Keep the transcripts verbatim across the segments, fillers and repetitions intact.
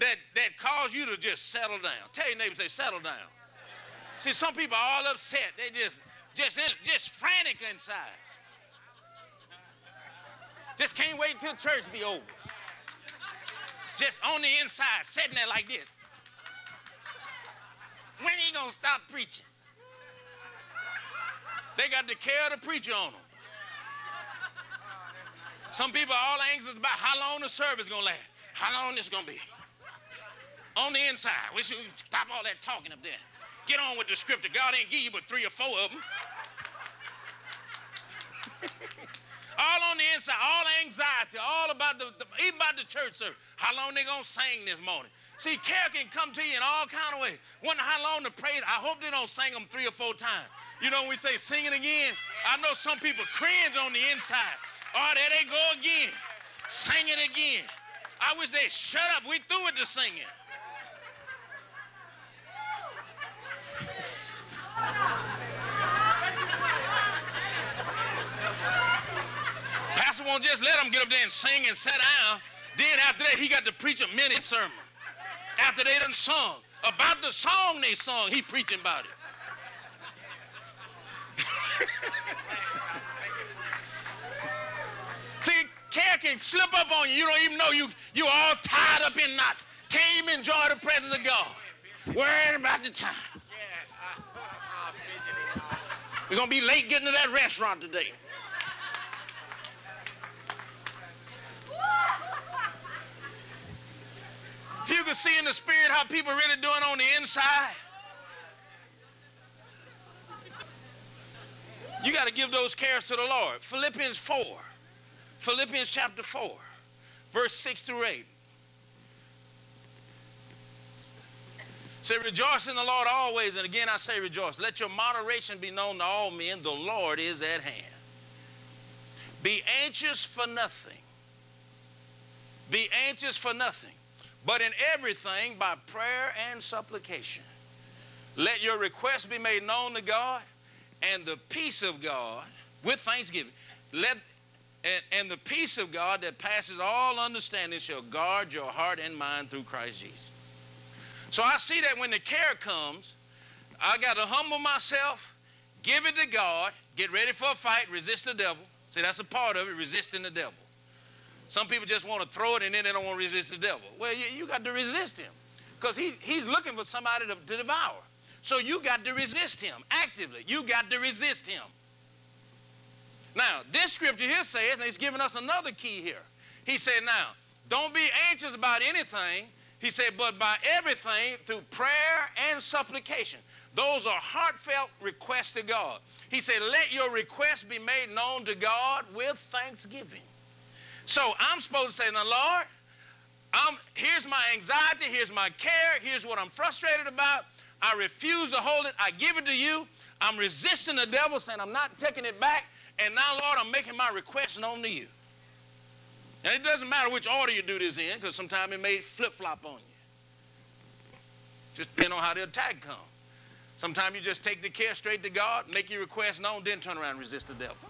that, that cause you to just settle down. Tell your neighbor, say, settle down. See, some people are all upset. They just, just, just frantic inside. Just can't wait until church be over. Just on the inside, sitting there like this. When he gonna stop preaching? They got the care of the preacher on them. Some people are all anxious about how long the service gonna last. How long this gonna be? On the inside, we should stop all that talking up there. Get on with the scripture. God ain't give you but three or four of them. All on the inside, all anxiety, all about the, the, even about the church service. How long they gonna sing this morning? See, care can come to you in all kind of ways. Wonder how long to pray. I hope they don't sing them three or four times. You know, when we say sing it again, I know some people cringe on the inside. Oh, there they go again. Sing it again. I wish they'd shut up. We through with the singing. Pastor won't just let them get up there and sing and sit down. Then after that, he got to preach a mini sermon. After they done sung. About the song they sung, he preaching about it. See, care can slip up on you. You don't even know you, you all tied up in knots. Can't even enjoy the presence of God. Worried about the time. We're going to be late getting to that restaurant today. If you could see in the spirit how people really doing on the inside, you got to give those cares to the Lord. Philippians four. Philippians chapter four, verse six through eight. Say, rejoice in the Lord always. And again I say rejoice. Let your moderation be known to all men. The Lord is at hand. Be anxious for nothing. Be anxious for nothing. But in everything by prayer and supplication. Let your requests be made known to God. And the peace of God, with thanksgiving, let and, and the peace of God that passes all understanding shall guard your heart and mind through Christ Jesus. So I see that when the care comes, I got to humble myself, give it to God, get ready for a fight, resist the devil. See, that's a part of it, resisting the devil. Some people just want to throw it and then they don't want to resist the devil. Well, you, you got to resist him because he, he's looking for somebody to, to devour. So you got to resist him actively. You got to resist him. Now, this scripture here says, and he's giving us another key here. He said, now, don't be anxious about anything. He said, but by everything through prayer and supplication. Those are heartfelt requests to God. He said, let your requests be made known to God with thanksgiving. So I'm supposed to say, now, Lord, I'm, here's my anxiety, here's my care, here's what I'm frustrated about. I refuse to hold it. I give it to you. I'm resisting the devil, saying I'm not taking it back. And now, Lord, I'm making my request known to you. And it doesn't matter which order you do this in, because sometimes it may flip-flop on you. Just depending on how the attack comes. Sometimes you just take the care straight to God, make your request known, then turn around and resist the devil.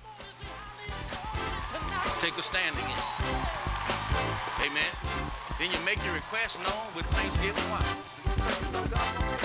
Take a stand against it. Amen. Then you make your request known with thanksgiving. Why?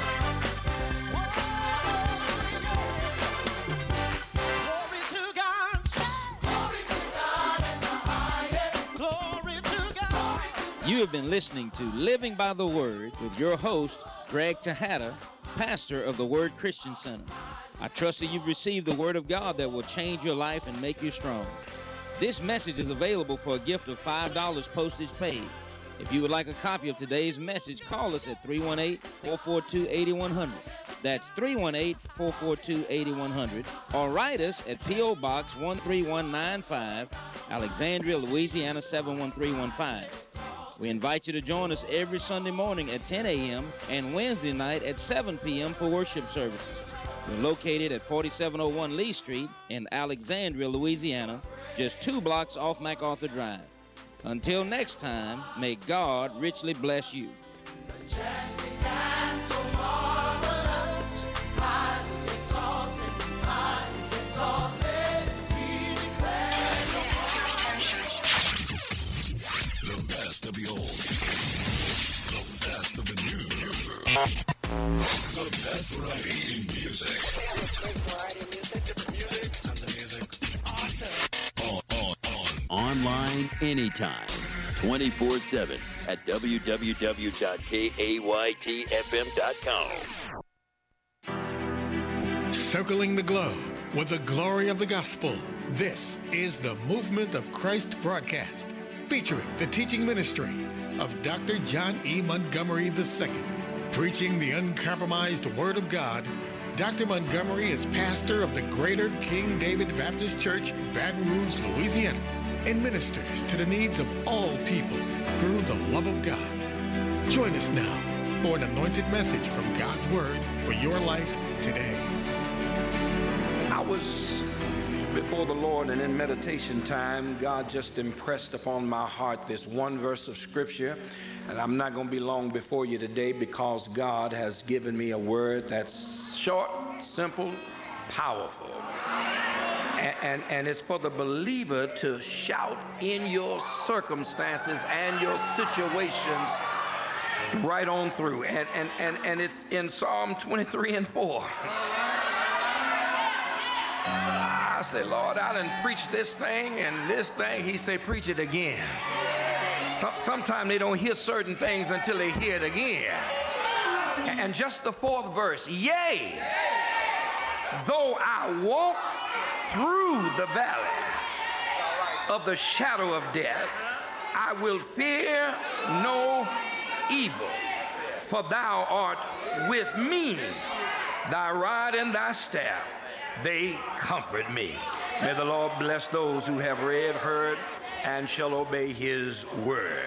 You have been listening to Living by the Word with your host, Greg Tejada, pastor of the Word Christian Center. I trust that you've received the Word of God that will change your life and make you strong. This message is available for a gift of five dollars postage paid. If you would like a copy of today's message, call us at three one eight, four four two, eight one zero zero. That's three one eight, four four two, eight one zero zero. Or write us at P O Box one three one nine five, Alexandria, Louisiana seven one three one five. We invite you to join us every Sunday morning at ten a m and Wednesday night at seven p m for worship services. We're located at forty-seven oh one Lee Street in Alexandria, Louisiana, just two blocks off MacArthur Drive. Until next time, may God richly bless you. The best of the old. The best variety in music. Great variety of music. Different music. Tons of music. Awesome. On, on, on. Online anytime, twenty-four seven at w w w dot k a y t f m dot com. Circling the globe with the glory of the gospel. This is the Movement of Christ broadcast, featuring the teaching ministry of Doctor John E. Montgomery the Second. Preaching the uncompromised Word of God, Doctor Montgomery is pastor of the Greater King David Baptist Church, Baton Rouge, Louisiana, and ministers to the needs of all people through the love of God. Join us now for an anointed message from God's Word for your life today. I was before the Lord, and in meditation time, God just impressed upon my heart this one verse of Scripture. And I'm not going to be long before you today because God has given me a word that's short, simple, powerful. And, and, and it's for the believer to shout in your circumstances and your situations right on through. And, and, and, and it's in Psalm twenty-three and four. I say, Lord, I done preached this thing and this thing. He say, preach it again. Some, sometimes they don't hear certain things until they hear it again. And just the fourth verse, yea, though I walk through the valley of the shadow of death, I will fear no evil, for thou art with me. Thy rod and thy staff, they comfort me. May the Lord bless those who have read, heard, and shall obey his word.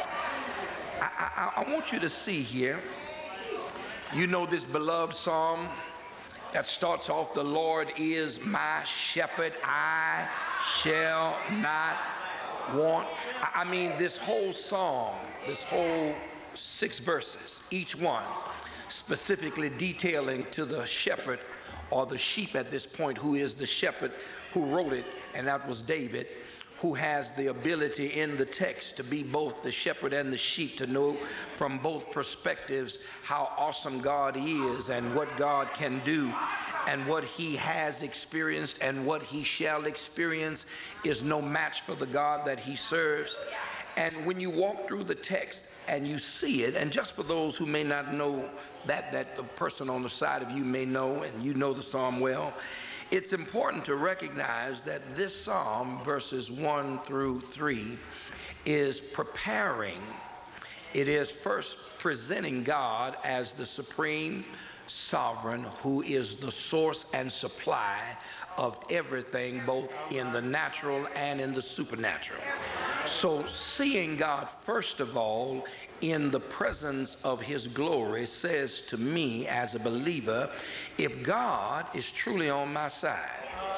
I, I, I want you to see here, you know this beloved psalm that starts off, the Lord is my shepherd, I shall not want. I, I mean, this whole song, this whole six verses, each one specifically detailing to the shepherd or the sheep at this point, who is the shepherd who wrote it, and that was David, who has the ability in the text to be both the shepherd and the sheep, to know from both perspectives how awesome God is and what God can do, and what he has experienced and what he shall experience is no match for the God that he serves. And when you walk through the text and you see it, and just for those who may not know that, that the person on the side of you may know, and you know the psalm well, it's important to recognize that this psalm, verses one through three, is preparing. It is first presenting God as the supreme sovereign who is the source and supply of everything, both in the natural and in the supernatural. So seeing God, first of all, in the presence of his glory says to me as a believer, if God is truly on my side,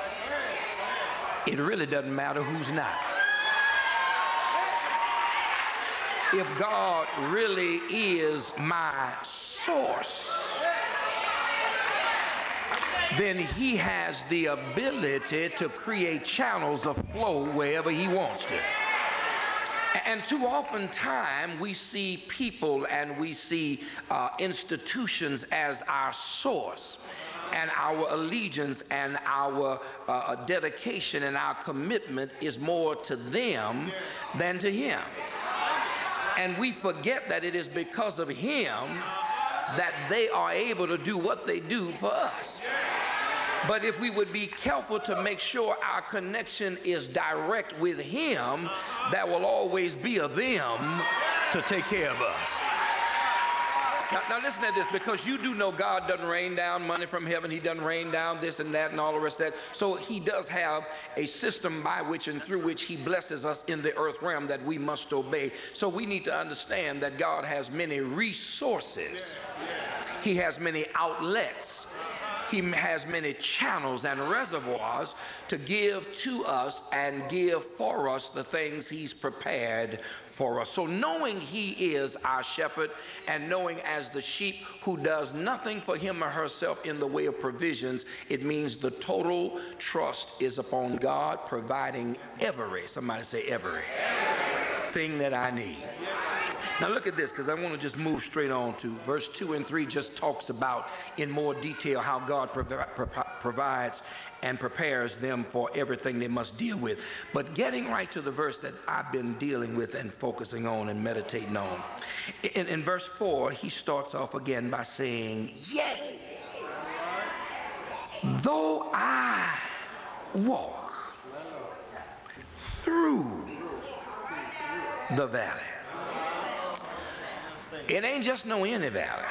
it really doesn't matter who's not. If God really is my source, then he has the ability to create channels of flow wherever he wants to. And too often time we see people and we see uh, institutions as our source, and our allegiance and our uh, dedication and our commitment is more to them than to him. And we forget that it is because of him that they are able to do what they do for us. But if we would be careful to make sure our connection is direct with him, there will always be a them to take care of us. Now, now listen to this, because you do know God doesn't rain down money from heaven. He doesn't rain down this and that and all the rest of that. So he does have a system by which and through which he blesses us in the earth realm that we must obey. So we need to understand that God has many resources. He has many outlets. He has many channels and reservoirs to give to us and give for us the things he's prepared for us. So knowing he is our shepherd, and knowing as the sheep who does nothing for him or herself in the way of provisions, it means the total trust is upon God providing every, somebody say every, thing that I need. Now look at this, because I want to just move straight on to verse two and three. Just talks about in more detail how God provi provi provides and prepares them for everything they must deal with. But getting right to the verse that I've been dealing with and focusing on and meditating on. In, in verse four, he starts off again by saying, yea, though I walk through the valley. It ain't just no any valley.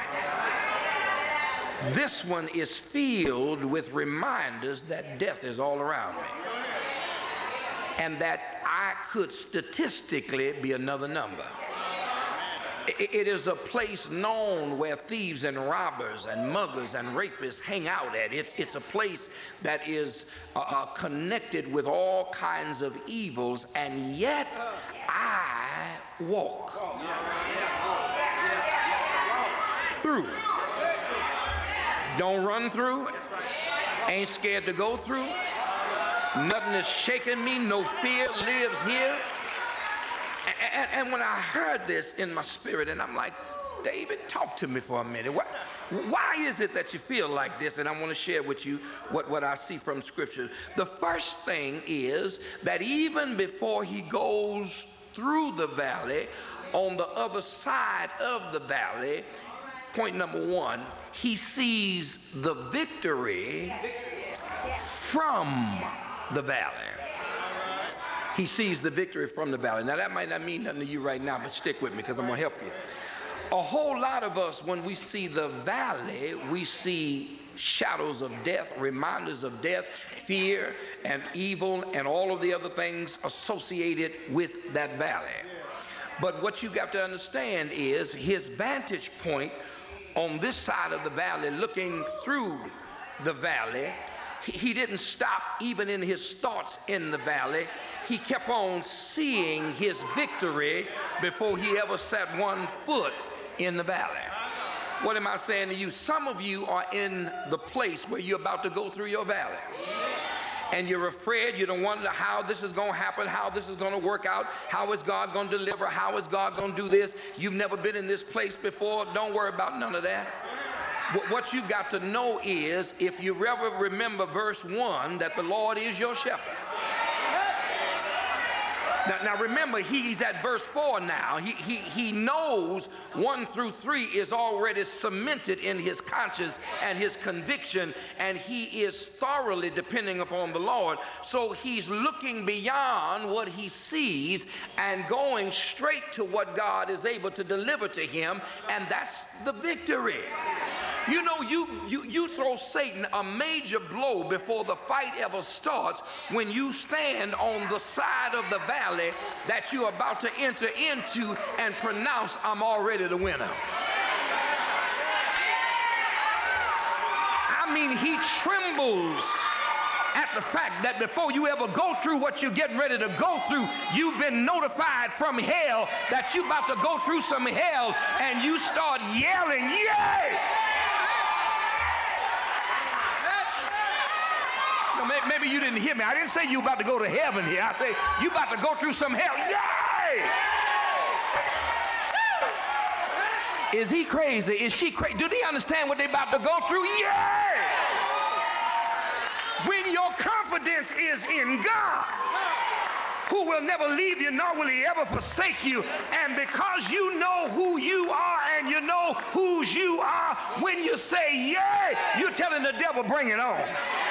This one is filled with reminders that death is all around me, and that I could statistically be another number. It is a place known where thieves and robbers and muggers and rapists hang out at. It's, it's a place that is uh, uh, connected with all kinds of evils, and yet I walk through. Don't run through. Ain't scared to go through. Nothing is shaking me. No fear lives here. And, and when I heard this in my spirit, and I'm like, David, talk to me for a minute. Why, why is it that you feel like this? And I want to share with you what, what I see from Scripture. The first thing is that even before he goes through the valley, on the other side of the valley, point number one, he sees the victory from the valley. He sees the victory from the valley. Now that might not mean nothing to you right now, but stick with me because I'm going to help you. A whole lot of us, when we see the valley, we see shadows of death, reminders of death, fear and evil and all of the other things associated with that valley. But what you got to understand is his vantage point on this side of the valley, looking through the valley, he didn't stop even in his thoughts in the valley. He kept on seeing his victory before he ever set one foot in the valley. What am I saying to you? Some of you are in the place where you're about to go through your valley. And you're afraid, you don't wonder how this is going to happen, how this is going to work out, how is God going to deliver, how is God going to do this. You've never been in this place before. Don't worry about none of that. What you've got to know is, if you ever remember verse one, that the Lord is your shepherd. Now, now remember, he's at verse four now. He, he, he knows one through three is already cemented in his conscience and his conviction, and he is thoroughly depending upon the Lord. So he's looking beyond what he sees and going straight to what God is able to deliver to him, and that's the victory. You know, you, you, you throw Satan a major blow before the fight ever starts when you stand on the side of the valley that you're about to enter into and pronounce, I'm already the winner. I mean, he trembles at the fact that before you ever go through what you're getting ready to go through, you've been notified from hell that you're about to go through some hell, and you start yelling, yay! Maybe you didn't hear me. I didn't say you about to go to heaven here. I say you about to go through some hell. Yay! Is he crazy? Is she crazy? Do they understand what they're about to go through? Yay! When your confidence is in God, who will never leave you, nor will he ever forsake you, and because you know who you are and you know whose you are, when you say yay, you're telling the devil, bring it on.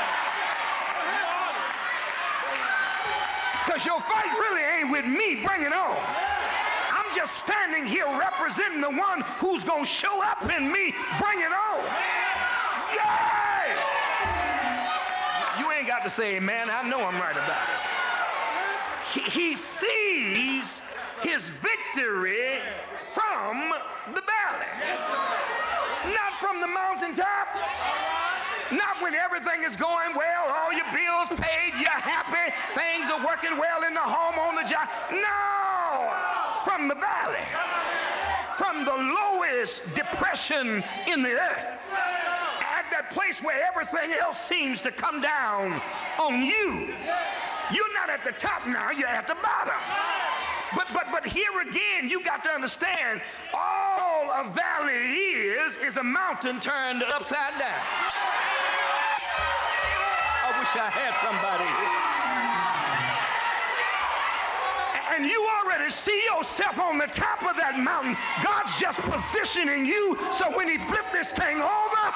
Because your fight really ain't with me, bring it on. I'm just standing here representing the one who's going to show up in me, bring it on. Yay! You ain't got to say amen, I know I'm right about it. He, he sees his victory from the valley. Not from the mountaintop. Not when everything is going well, all your bills paid, you're happy, things are working well in the home, on the job. No! From the valley. From the lowest depression in the earth. At that place where everything else seems to come down on you. You're not at the top now, you're at the bottom. But, but, but here again, you got to understand, all a valley is, is a mountain turned upside down. I wish I had somebody here. And you already see yourself on the top of that mountain. God's just positioning you so when he flipped this thing over,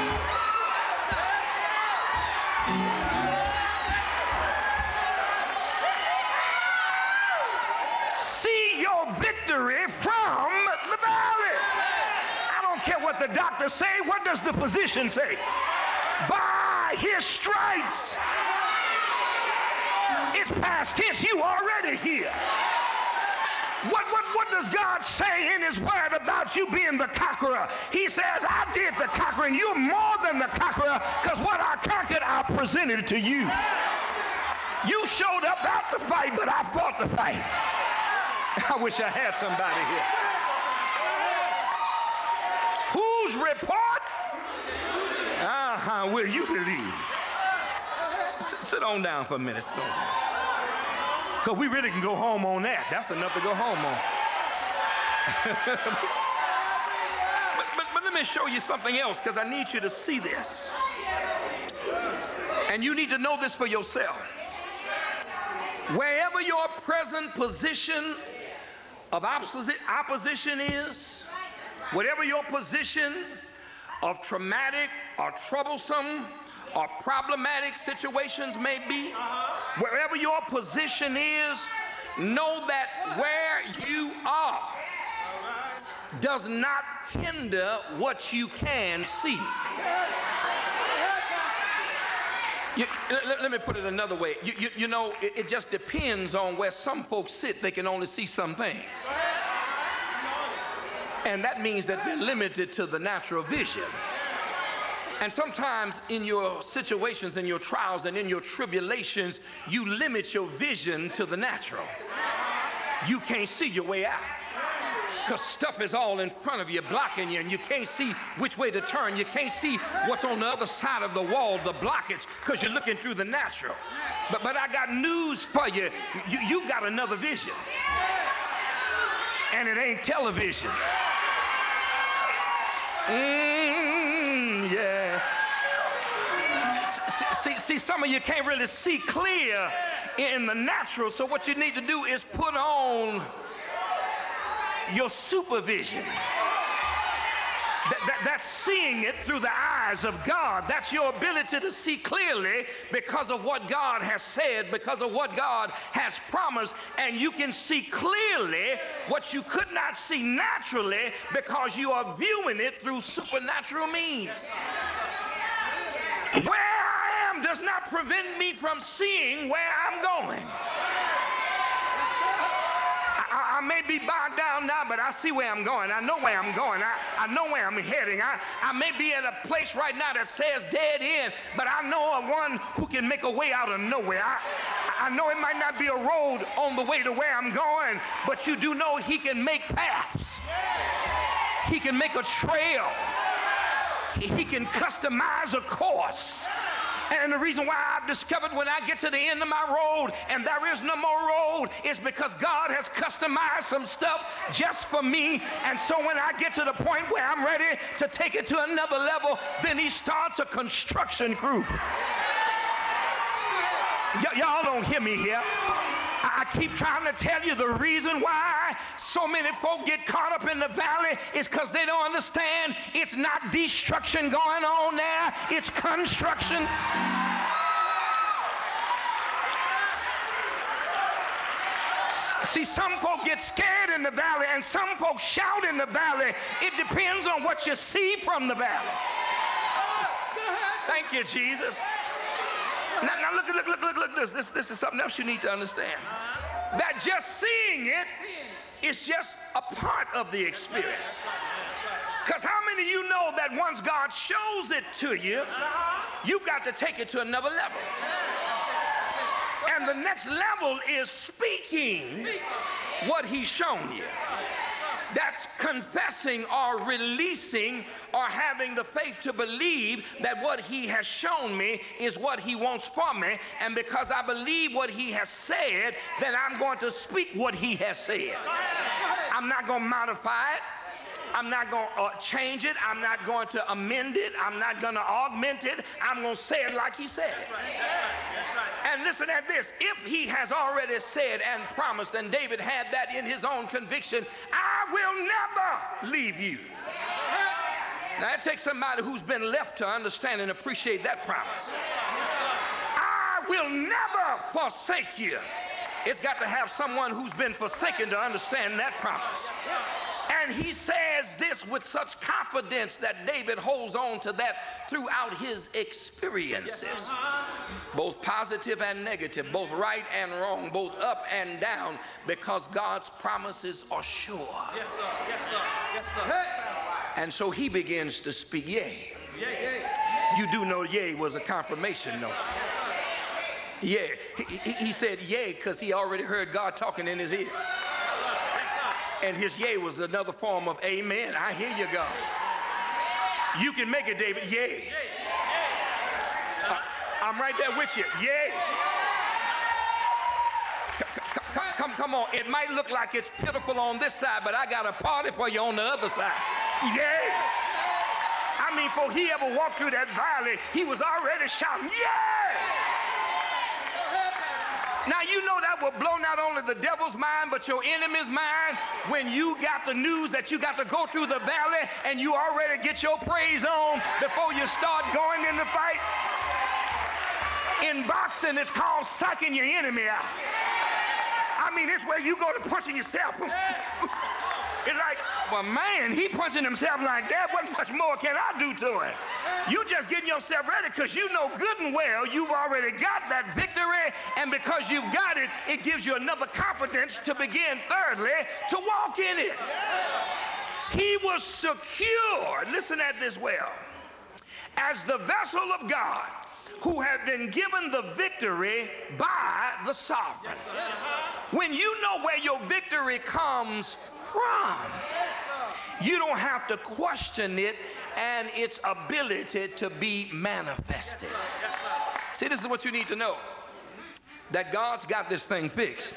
victory from the valley. I don't care what the doctors say. What does the physician say? By his stripes. It's past tense. You already here. What, what, what does God say in his word about you being the conqueror? He says, I did the conquering. You're more than the conqueror, because what I conquered, I presented to you. You showed up not to fight, but I fought the fight. I wish I had somebody here. Whose report uh-huh, will you believe? S- s- sit on down for a minute. Sit on down. Because we really can go home on that. That's enough to go home on. but, but, but let me show you something else, because I need you to see this. And you need to know this for yourself. Wherever your present position of opposition is, whatever your position of traumatic or troublesome or problematic situations may be, wherever your position is, know that where you are does not hinder what you can see. You, let, let me put it another way. You, you, you know, it, it just depends on where some folks sit. They can only see some things. And that means that they're limited to the natural vision. And sometimes in your situations, in your trials, and in your tribulations, you limit your vision to the natural. You can't see your way out, because stuff is all in front of you, blocking you, and you can't see which way to turn. You can't see what's on the other side of the wall, the blockage, because you're looking through the natural. But, but I got news for you. you. You got another vision. And it ain't television. Mm, yeah. See, see, see, some of you can't really see clear in the natural, so what you need to do is put on your supervision. That, that, that's seeing it through the eyes of God. That's your ability to see clearly because of what God has said, because of what God has promised, and you can see clearly what you could not see naturally because you are viewing it through supernatural means. Where I am does not prevent me from seeing where I'm going. I, I may be bogged down now, but I see where I'm going. I know where I'm going. I, I know where I'm heading. I, I may be at a place right now that says dead end, but I know a one who can make a way out of nowhere. I, I know it might not be a road on the way to where I'm going, but you do know he can make paths. He can make a trail. He, he can customize a course. And the reason why I've discovered when I get to the end of my road and there is no more road is because God has customized some stuff just for me. And so when I get to the point where I'm ready to take it to another level, then he starts a construction crew. Y- y'all don't hear me here. I keep trying to tell you the reason why so many folk get caught up in the valley is because they don't understand it's not destruction going on there, it's construction. See, some folk get scared in the valley and some folks shout in the valley. It depends on what you see from the valley. Thank you, Jesus. Now, now look, look, look, look, look, this, this, this is something else you need to understand. That just seeing it is just a part of the experience. Because how many of you know that once God shows it to you, you've got to take it to another level. And the next level is speaking what he's shown you. That's confessing or releasing or having the faith to believe that what he has shown me is what he wants for me. And because I believe what he has said, then I'm going to speak what he has said. I'm not going to modify it. I'm not going to uh, change it. I'm not going to amend it. I'm not going to augment it. I'm going to say it like he said it. And listen at this. If he has already said and promised, and David had that in his own conviction, I will never leave you. Now, it takes somebody who's been left to understand and appreciate that promise. I will never forsake you. It's got to have someone who's been forsaken to understand that promise. And he says this with such confidence that David holds on to that throughout his experiences. Both positive and negative, both right and wrong, both up and down, because God's promises are sure. Yes, sir. Yes, sir. Yes, sir. And so he begins to speak yea. You do know yea was a confirmation, don't you? Yeah. He, he, he said yea because he already heard God talking in his ear. And his yea was another form of amen. I hear you, God. You can make it, David. Yea. Uh, I'm right there with you. Yea. Come, come, come on. It might look like it's pitiful on this side, but I got a party for you on the other side. Yea. I mean, before he ever walked through that valley, he was already shouting, yea. Now, you know that will blow not only the devil's mind, but your enemy's mind when you got the news that you got to go through the valley and you already get your praise on before you start going in the fight. In boxing, it's called psyching your enemy out. I mean, it's where you go to punching yourself. It's like, well, man, he punching himself like that. What much more can I do to him? You just getting yourself ready because you know good and well you've already got that victory, and because you've got it, it gives you another confidence to begin, thirdly, to walk in it. He was secure, listen at this well, as the vessel of God who had been given the victory by the sovereign. When you know where your victory comes from, you don't have to question it and its ability to be manifested. See, this is what you need to know, that God's got this thing fixed.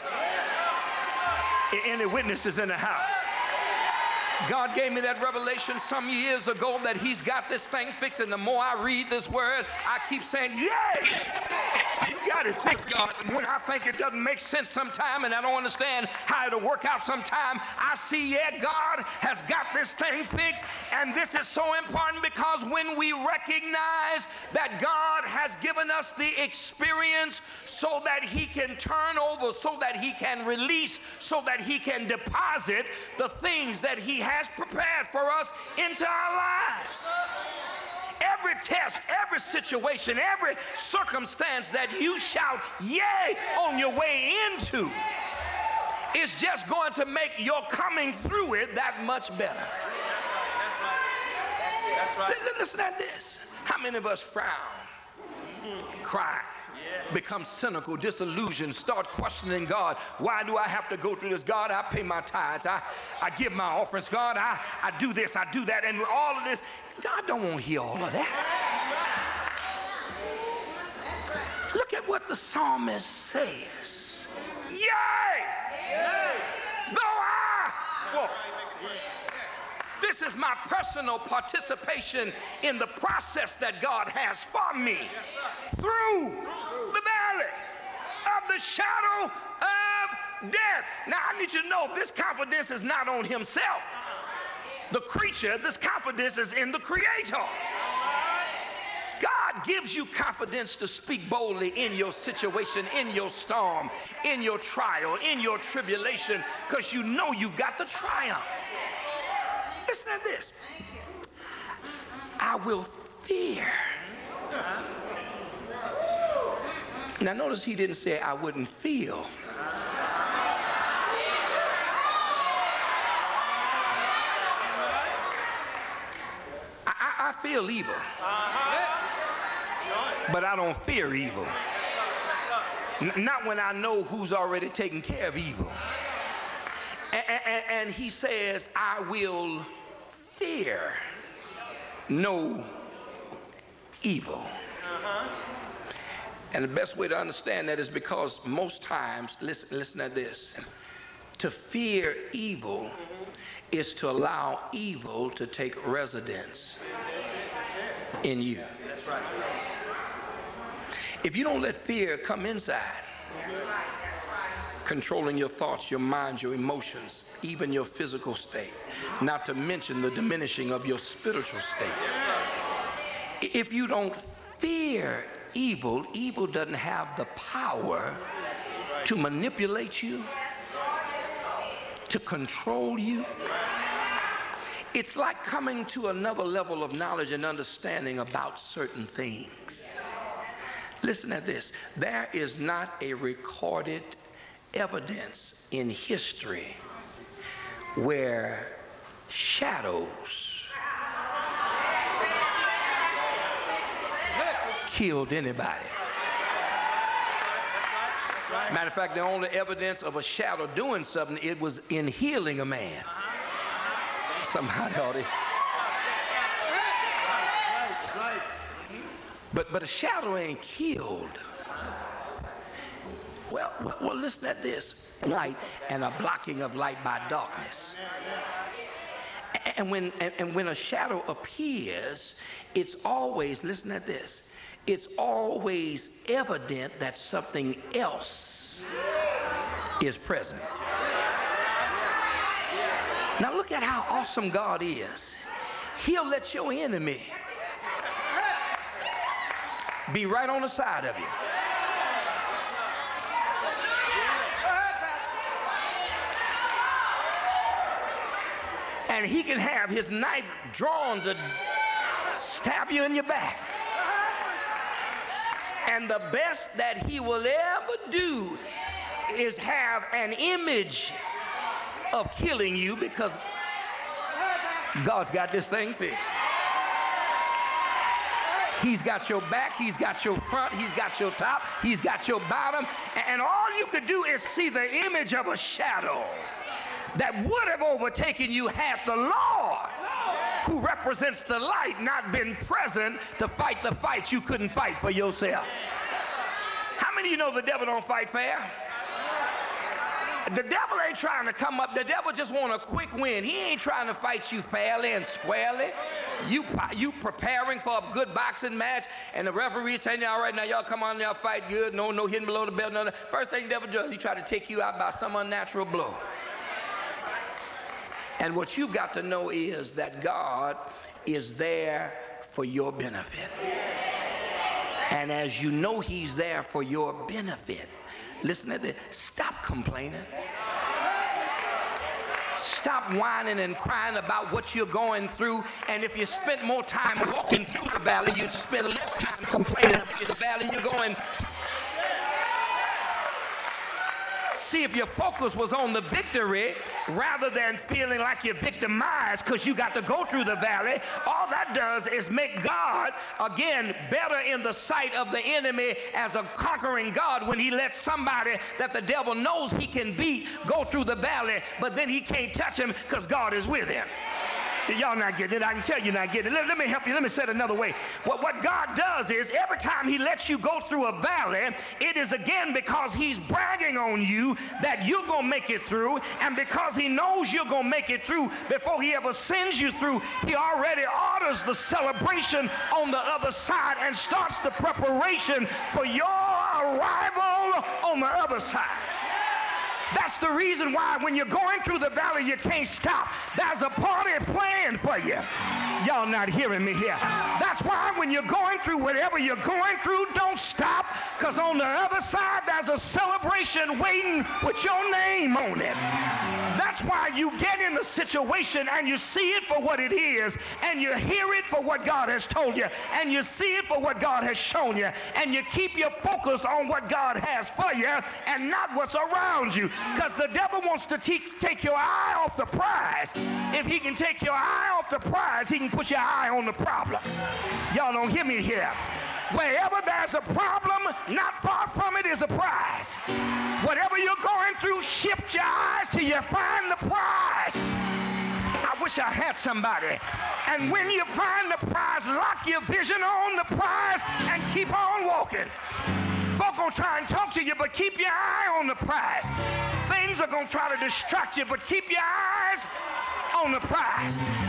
Any witnesses in the house? God gave me that revelation some years ago that he's got this thing fixed, and the more I read this word, I keep saying, yay! He's got it fixed, God. And when I think it doesn't make sense sometime and I don't understand how it'll work out sometime, I see, yeah, God has got this thing fixed. And this is so important because when we recognize that God has given us the experience so that he can turn over, so that he can release, so that he can deposit the things that he has prepared for us into our lives. Every test, every situation, every circumstance that you shout yay on your way into is just going to make your coming through it that much better. That's right. That's right. That's right. Listen at this. How many of us frown, cry, become cynical, disillusioned, start questioning God? Why do I have to go through this? God, I pay my tithes. I, I give my offerings. God, I, I do this, I do that. And all of this, God don't want to hear all of that. Look at what the psalmist says. Yea! Yea. Though I... Whoa. This is my personal participation in the process that God has for me through the valley of the shadow of death. Now, I need you to know this confidence is not on himself, the creature. This confidence is in the Creator. God gives you confidence to speak boldly in your situation, in your storm, in your trial, in your tribulation, because you know you got the triumph. Listen to this. I will fear. Now notice he didn't say I wouldn't feel. I, I, I feel evil, but I don't fear evil. N- not when I know who's already taking care of evil. And, and, and he says, I will fear no evil. Uh-huh. And the best way to understand that is because most times, listen, listen to this, to fear evil is to allow evil to take residence in you. That's right. If you don't let fear come inside, controlling your thoughts, your mind, your emotions, even your physical state, not to mention the diminishing of your spiritual state. If you don't fear evil, evil doesn't have the power to manipulate you, to control you. It's like coming to another level of knowledge and understanding about certain things. Listen to this. There is not a recorded evidence in history where shadows killed anybody. Matter of fact, the only evidence of a shadow doing something, it was in healing a man. Somebody ought to. But, but a shadow ain't killed. Well, well, well, listen at this. Light and a blocking of light by darkness. And when, and, and when a shadow appears, it's always, listen at this, it's always evident that something else is present. Now look at how awesome God is. He'll let your enemy be right on the side of you. And he can have his knife drawn to stab you in your back. And the best that he will ever do is have an image of killing you, because God's got this thing fixed. He's got your back, he's got your front, he's got your top, he's got your bottom, and all you could do is see the image of a shadow that would have overtaken you had the Lord, who represents the light, not been present to fight the fight you couldn't fight for yourself. How many of you know the devil don't fight fair? The devil ain't trying to come up. The devil just want a quick win. He ain't trying to fight you fairly and squarely. You you preparing for a good boxing match, and the referee saying, all right, now y'all come on, y'all fight good. No, no hitting below the belt. No, no. First thing the devil does, he try to take you out by some unnatural blow. And what you've got to know is that God is there for your benefit. And as you know he's there for your benefit, listen to this. Stop complaining. Stop whining and crying about what you're going through. And if you spent more time walking through the valley, you'd spend less time complaining about the valley you're going. See, if your focus was on the victory rather than feeling like you're victimized because you got to go through the valley, all that does is make God, again, better in the sight of the enemy as a conquering God when he lets somebody that the devil knows he can beat go through the valley, but then he can't touch him because God is with him. Y'all not getting it. I can tell you not getting it. Let, let me help you. Let me say it another way. What, what God does is every time he lets you go through a valley, it is again because he's bragging on you that you're going to make it through, and because he knows you're going to make it through before he ever sends you through, he already orders the celebration on the other side and starts the preparation for your arrival on the other side. That's the reason why when you're going through the valley, you can't stop. There's a party planned for you. Y'all not hearing me here. That's why when you're going through whatever you're going through, don't stop, because on the other side, there's a celebration waiting with your name on it. That's why you get in the situation and you see it for what it is, and you hear it for what God has told you, and you see it for what God has shown you, and you keep your focus on what God has for you and not what's around you. Because the devil wants to te- take your eye off the prize. If he can take your eye off the prize, he can put your eye on the problem. Y'all don't hear me here. Wherever there's a problem, not far from it is a prize. Whatever you're going through, shift your eyes till you find the prize. I wish I had somebody. And when you find the prize, lock your vision on the prize and keep on walking. Folk gonna try and talk to you, but keep your eye on the prize. Things are gonna try to distract you, but keep your eyes on the prize.